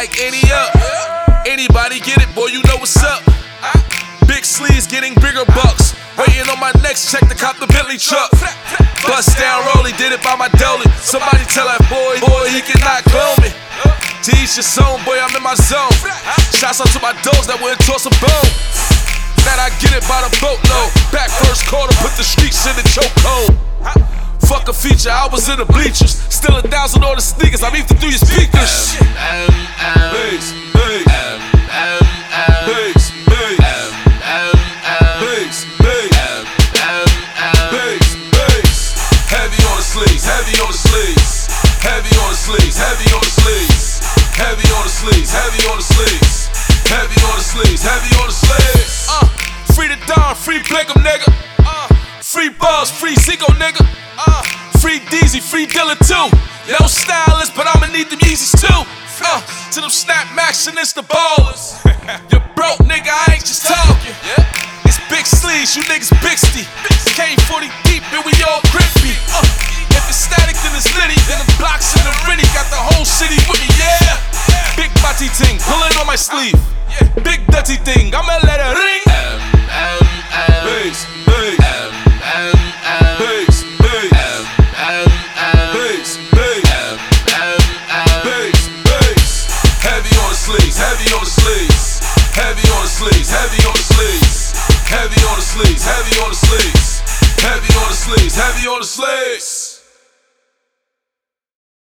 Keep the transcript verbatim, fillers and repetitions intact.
like any up. Anybody get it, boy, you know what's up. Big sleeves getting bigger bucks. Waiting on my next check to cop the Bentley truck. Bust down Rolly, did it by my dolly. Somebody tell that boy, boy, he cannot clone me. To each your own, boy, I'm in my zone. Shouts out to my dogs that went toss a bone. That I get it by the boatload. Back first quarter, put the streets in the chokehold. Fuck a feature, I was in the bleachers. Still a thousand on the sneakers, I'm even through your speakers. Bass, bass, bass, bass, bass, bass, bass. Heavy on the sleeves, heavy on the sleeves. Heavy on the sleeves, heavy on the sleeves. Heavy on the sleeves, heavy on the sleeves. Heavy on the sleeves, heavy on the sleeves. Uh, free the Don, free Blinkum, nigga. Uh, free Balls, free Zico, nigga. Uh, free Deezy, free Dilla too. No stylist, but I'ma need them Yeezys too. Uh, to them Snap Max and it's the ballers. You broke, nigga, I ain't just talking. It's big sleeves, you niggas bixty. K forty deep, and we all grippy. Uh, if it's static, then it's litty. Then the blocks in the Ritty got the whole city with me, yeah. Big body ting, pulling on my sleeve. Big dirty thing, I'ma let it ring. Bass, bass, bass, bass, bass, bass, bass. Heavy on the sleeves, heavy on the sleeves. Heavy on the sleeves, heavy on the sleeves. Heavy on the sleeves, heavy on the sleeves. Heavy on the sleeves, heavy on the sleeves.